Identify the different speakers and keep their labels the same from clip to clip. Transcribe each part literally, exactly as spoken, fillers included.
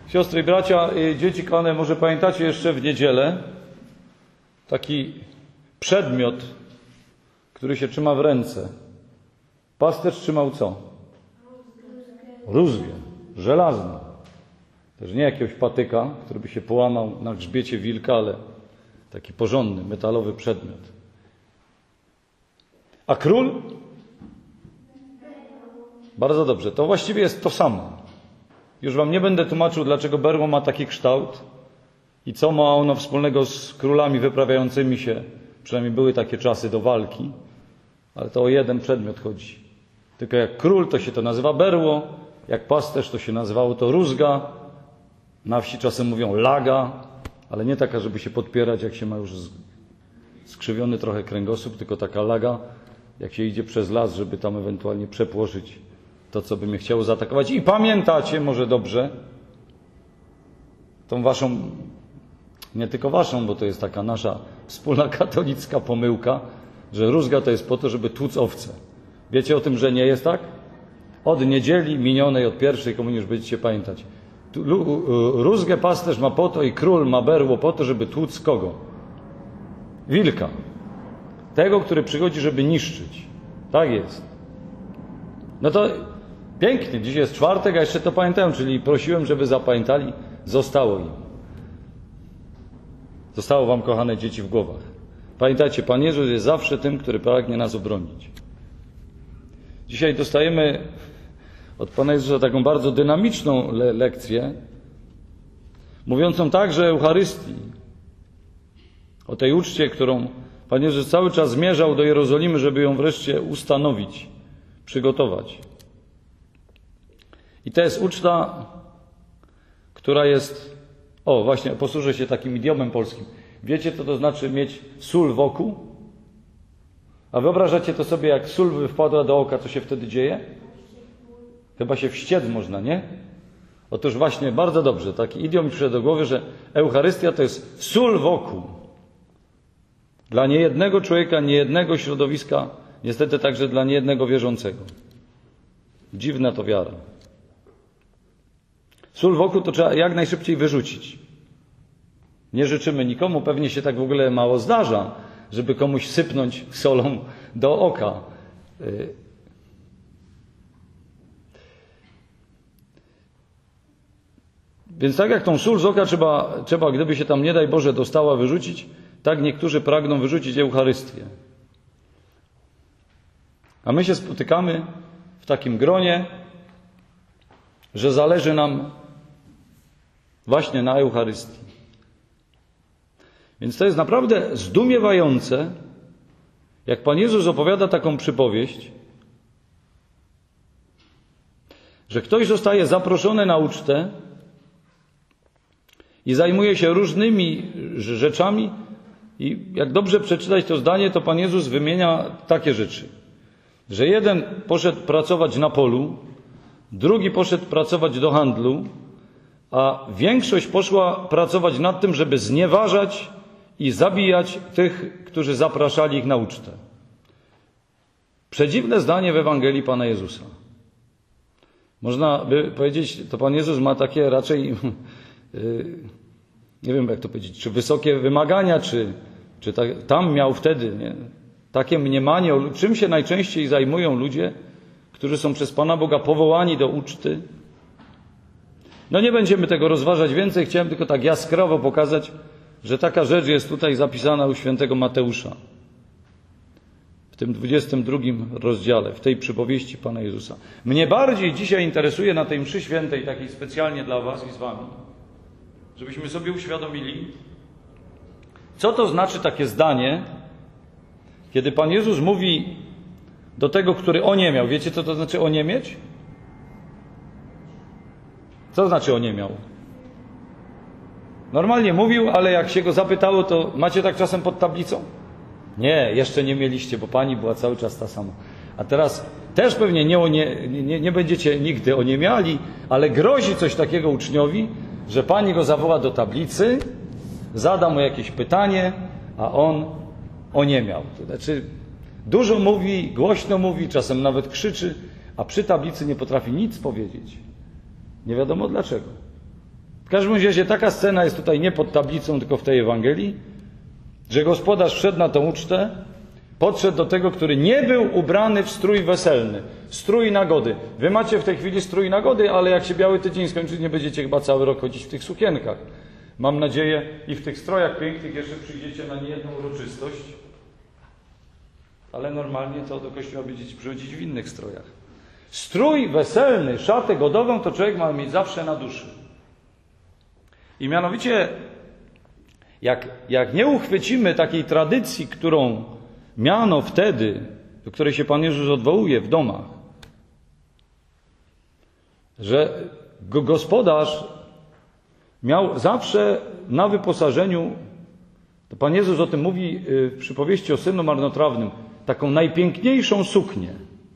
Speaker 1: Siostry i bracia, dzieci kochane, może pamiętacie jeszcze w niedzielę taki przedmiot, który się trzyma w ręce. Pasterz trzymał co? Rózgę. Żelazną. Też nie jakiegoś patyka, który by się połamał na grzbiecie wilka, ale taki porządny, metalowy przedmiot. A król? Bardzo dobrze. To właściwie jest to samo. Już wam nie będę tłumaczył, dlaczego berło ma taki kształt i co ma ono wspólnego z królami wyprawiającymi się, przynajmniej były takie czasy, do walki, ale to o jeden przedmiot chodzi. Tylko jak król, to się to nazywa berło, jak pasterz, to się nazywało to rózga, na wsi czasem mówią laga, ale nie taka, żeby się podpierać, jak się ma już skrzywiony trochę kręgosłup, tylko taka laga, jak się idzie przez las, żeby tam ewentualnie przepłoszyć to, co by mnie chciało zaatakować. I pamiętacie, może dobrze, tą waszą, nie tylko waszą, bo to jest taka nasza wspólna katolicka pomyłka, że rózga to jest po to, żeby tłuc owce. Wiecie o tym, że nie jest tak? Od niedzieli minionej, od pierwszej komunii już będziecie pamiętać. Rózgę pasterz ma po to i król ma berło po to, żeby tłuc kogo? Wilka. Tego, który przychodzi, żeby niszczyć. Tak jest. No to pięknie. Dzisiaj jest czwartek, a jeszcze to pamiętałem, czyli prosiłem, żeby zapamiętali. Zostało im. Zostało wam, kochane dzieci, w głowach. Pamiętajcie, Pan Jezus jest zawsze tym, który pragnie nas obronić. Dzisiaj dostajemy od Pana Jezusa taką bardzo dynamiczną le- lekcję, mówiącą także o Eucharystii, o tej uczcie, którą Pan Jezus cały czas zmierzał do Jerozolimy, żeby ją wreszcie ustanowić, przygotować. I to jest uczta, która jest, o właśnie, posłużę się takim idiomem polskim. Wiecie, co to znaczy mieć sól wokół? A wyobrażacie to sobie, jak sól by wpadła do oka, co się wtedy dzieje? Chyba się wściec można, nie? Otóż właśnie, bardzo dobrze, taki idiom mi przyszedł do głowy, że Eucharystia to jest sól wokół. Dla niejednego człowieka, niejednego środowiska, niestety także dla niejednego wierzącego. Dziwna to wiara. Sól wokół to trzeba jak najszybciej wyrzucić. Nie życzymy nikomu, pewnie się tak w ogóle mało zdarza, żeby komuś sypnąć solą do oka. Więc tak jak tą sól z oka trzeba, trzeba, gdyby się tam nie daj Boże dostała, wyrzucić, tak niektórzy pragną wyrzucić Eucharystię. A my się spotykamy w takim gronie, że zależy nam właśnie na Eucharystii. Więc to jest naprawdę zdumiewające, jak Pan Jezus opowiada taką przypowieść, że ktoś zostaje zaproszony na ucztę i zajmuje się różnymi rzeczami i jak dobrze przeczytać to zdanie, to Pan Jezus wymienia takie rzeczy, że jeden poszedł pracować na polu, drugi poszedł pracować do handlu, a większość poszła pracować nad tym, żeby znieważać i zabijać tych, którzy zapraszali ich na ucztę. Przedziwne zdanie w Ewangelii Pana Jezusa. Można by powiedzieć, to Pan Jezus ma takie raczej, nie wiem jak to powiedzieć, czy wysokie wymagania, czy, czy tak, tam miał wtedy nie? Takie mniemanie, czym się najczęściej zajmują ludzie, którzy są przez Pana Boga powołani do uczty. No nie będziemy tego rozważać więcej, chciałem tylko tak jaskrawo pokazać, że taka rzecz jest tutaj zapisana u świętego Mateusza. W tym dwudziestym drugim rozdziale, w tej przypowieści Pana Jezusa. Mnie bardziej dzisiaj interesuje na tej mszy świętej, takiej specjalnie dla was i z wami, żebyśmy sobie uświadomili, co to znaczy takie zdanie, kiedy Pan Jezus mówi do tego, który oniemiał. Wiecie, co to znaczy oniemieć? Co znaczy oniemiał? Normalnie mówił, ale jak się go zapytało, to macie tak czasem pod tablicą? Nie, jeszcze nie mieliście, bo pani była cały czas ta sama. A teraz też pewnie nie, nie, nie, nie będziecie nigdy oniemiali, ale grozi coś takiego uczniowi, że pani go zawoła do tablicy, zada mu jakieś pytanie, a on oniemiał. To znaczy dużo mówi, głośno mówi, czasem nawet krzyczy, a przy tablicy nie potrafi nic powiedzieć. Nie wiadomo dlaczego. W każdym razie taka scena jest tutaj nie pod tablicą, tylko w tej Ewangelii, że gospodarz wszedł na tą ucztę, podszedł do tego, który nie był ubrany w strój weselny, strój nagody. Wy macie w tej chwili strój nagody, ale jak się Biały Tydzień skończy, nie będziecie chyba cały rok chodzić w tych sukienkach. Mam nadzieję, i w tych strojach pięknych jeszcze przyjdziecie na niejedną uroczystość, ale normalnie to do kościoła będziecie przychodzić w innych strojach. Strój weselny, szatę godową to człowiek ma mieć zawsze na duszy. I mianowicie, jak, jak nie uchwycimy takiej tradycji, którą miano wtedy, do której się Pan Jezus odwołuje w domach, że gospodarz miał zawsze na wyposażeniu, to Pan Jezus o tym mówi w przypowieści o synu marnotrawnym, taką najpiękniejszą suknię.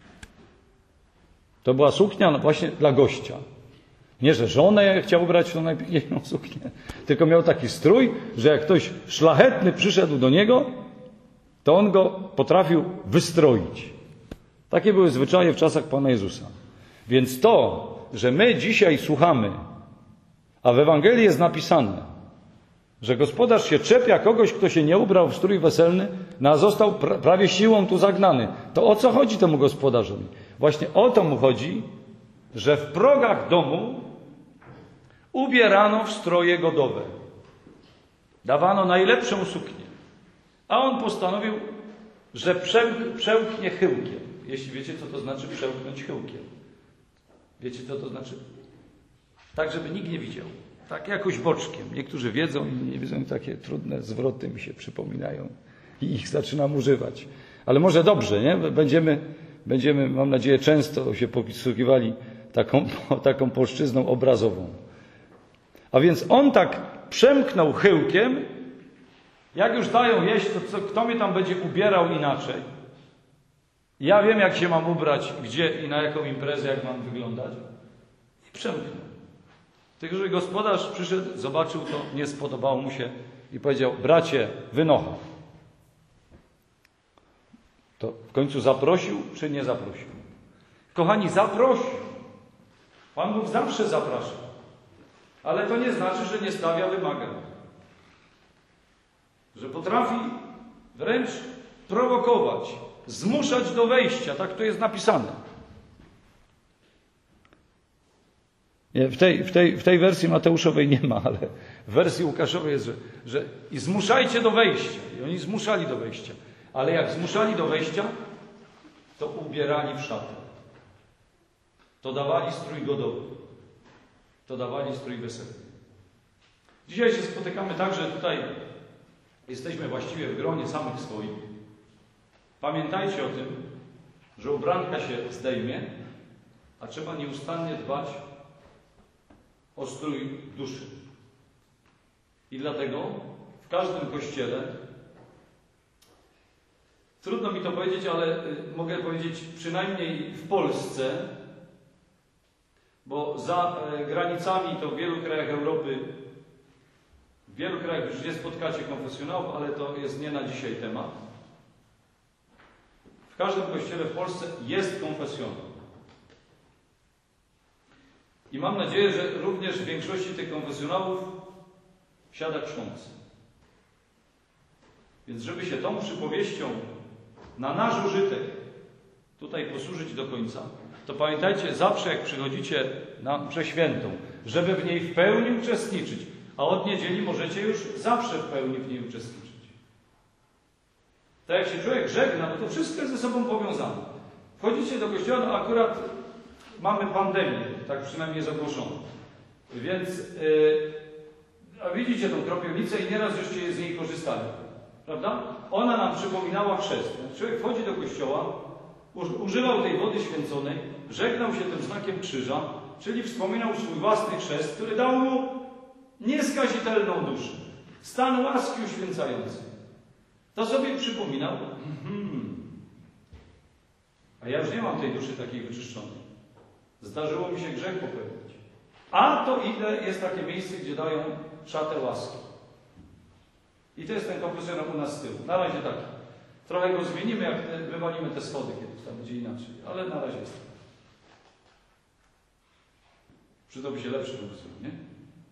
Speaker 1: To była suknia właśnie dla gościa. Nie, że żonę chciał ubrać w tą najpiękniejszą suknię, tylko miał taki strój, że jak ktoś szlachetny przyszedł do niego, to on go potrafił wystroić. Takie były zwyczaje w czasach Pana Jezusa. Więc to, że my dzisiaj słuchamy, a w Ewangelii jest napisane, że gospodarz się czepia kogoś, kto się nie ubrał w strój weselny, no a został pra- prawie siłą tu zagnany. To o co chodzi temu gospodarzowi? Właśnie o to mu chodzi, że w progach domu ubierano w stroje godowe. Dawano najlepszą suknię. A on postanowił, że przełk- przełknie chyłkiem. Jeśli wiecie, co to znaczy przełknąć chyłkiem. Wiecie, co to znaczy? Tak, żeby nikt nie widział. Tak jakoś boczkiem. Niektórzy wiedzą, inni nie wiedzą. Takie trudne zwroty mi się przypominają i ich zaczynam używać. Ale może dobrze, nie? Będziemy, będziemy mam nadzieję, często się posługiwali taką, taką płaszczyzną obrazową. A więc on tak przemknął chyłkiem, jak już dają jeść, to co, kto mnie tam będzie ubierał inaczej? Ja wiem, jak się mam ubrać, gdzie i na jaką imprezę, jak mam wyglądać. I przemknął. Tylko, że gospodarz przyszedł, zobaczył to, nie spodobało mu się i powiedział: bracie, wynocha. To w końcu zaprosił, czy nie zaprosił? Kochani, zaprosił. Pan Bóg zawsze zaprasza. Ale to nie znaczy, że nie stawia wymagań. Że potrafi wręcz prowokować, zmuszać do wejścia. Tak to jest napisane. Nie, w, tej, w, tej, w tej wersji Mateuszowej nie ma, ale w wersji Łukaszowej jest, że, że i zmuszajcie do wejścia. I oni zmuszali do wejścia. Ale jak zmuszali do wejścia, to ubierali w szatę. To dawali strój godowy. To dawali strój weselny. Dzisiaj się spotykamy tak, że tutaj jesteśmy właściwie w gronie samych swoich. Pamiętajcie o tym, że ubranka się zdejmie, a trzeba nieustannie dbać o strój duszy. I dlatego w każdym kościele, trudno mi to powiedzieć, ale mogę powiedzieć przynajmniej w Polsce, bo za granicami to w wielu krajach Europy, w wielu krajach już nie spotkacie konfesjonałów, ale to jest nie na dzisiaj temat. W każdym kościele w Polsce jest konfesjonał. I mam nadzieję, że również w większości tych konfesjonałów siada ksiądz. Więc żeby się tą przypowieścią na nasz użytek tutaj posłużyć do końca, to pamiętajcie zawsze, jak przychodzicie na mszę świętą, żeby w niej w pełni uczestniczyć, a od niedzieli możecie już zawsze w pełni w niej uczestniczyć. Tak jak się człowiek żegna, no to wszystko jest ze sobą powiązane. Wchodzicie do kościoła, no akurat mamy pandemię, tak przynajmniej jest ogłoszone. Więc yy, a widzicie tą kropiownicę i nieraz żeście z niej korzystali. Prawda? Ona nam przypominała chrzest. Człowiek wchodzi do kościoła, używał tej wody święconej, żegnał się tym znakiem krzyża, czyli wspominał swój własny chrzest, który dał mu nieskazitelną duszę. Stan łaski uświęcający. To sobie przypominał. Hmm. A ja już nie mam tej duszy takiej wyczyszczonej. Zdarzyło mi się grzech popełnić. A to idę, jest takie miejsce, gdzie dają szatę łaski. I to jest ten konfesjonał u nas z tyłu. Na razie taki. Trochę go zmienimy, jak te, wywalimy te schody kiedyś, tam będzie inaczej. Ale na razie jest tak. Przydałby się lepszy konfesjonał, nie?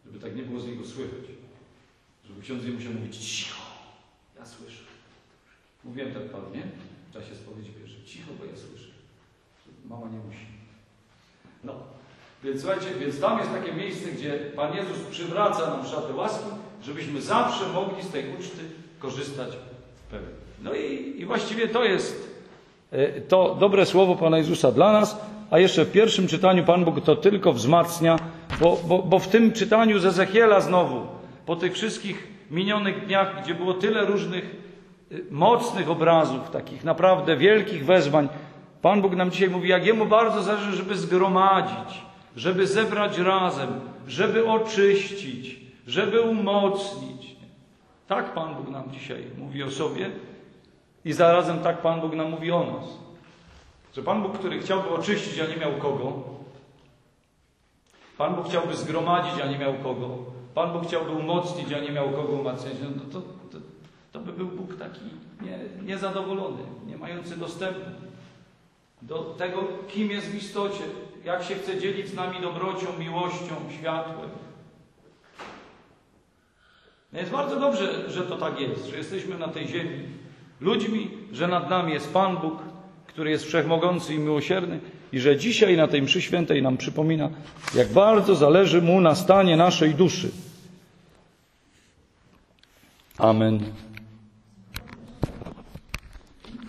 Speaker 1: Żeby tak nie było z niego słychać. Żeby ksiądz nie musiał mówić cicho, ja słyszę. Mówiłem tak Panu, nie? W czasie spowiedzi pierwszej. Cicho, bo ja słyszę. Mama nie musi. No. Więc słuchajcie, więc tam jest takie miejsce, gdzie Pan Jezus przywraca nam szatę łaski, żebyśmy zawsze mogli z tej uczty korzystać w pełni. No i, i właściwie to jest to dobre słowo Pana Jezusa dla nas, a jeszcze w pierwszym czytaniu Pan Bóg to tylko wzmacnia, bo, bo, bo w tym czytaniu z Ezechiela znowu, po tych wszystkich minionych dniach, gdzie było tyle różnych mocnych obrazów, takich naprawdę wielkich wezwań, Pan Bóg nam dzisiaj mówi, jak Jemu bardzo zależy, żeby zgromadzić, żeby zebrać razem, żeby oczyścić, żeby umocnić. Tak Pan Bóg nam dzisiaj mówi o sobie i zarazem tak Pan Bóg nam mówi o nas. Że Pan Bóg, który chciałby oczyścić, a nie miał kogo. Pan Bóg chciałby zgromadzić, a nie miał kogo. Pan Bóg chciałby umocnić, a nie miał kogo umacniać. No to, to, to by był Bóg taki nie, niezadowolony, nie mający dostępu do tego, kim jest w istocie, jak się chce dzielić z nami dobrocią, miłością, światłem. Jest bardzo dobrze, że to tak jest, że jesteśmy na tej ziemi ludźmi, że nad nami jest Pan Bóg, który jest wszechmogący i miłosierny i że dzisiaj na tej mszy świętej nam przypomina, jak bardzo zależy Mu na stanie naszej duszy. Amen.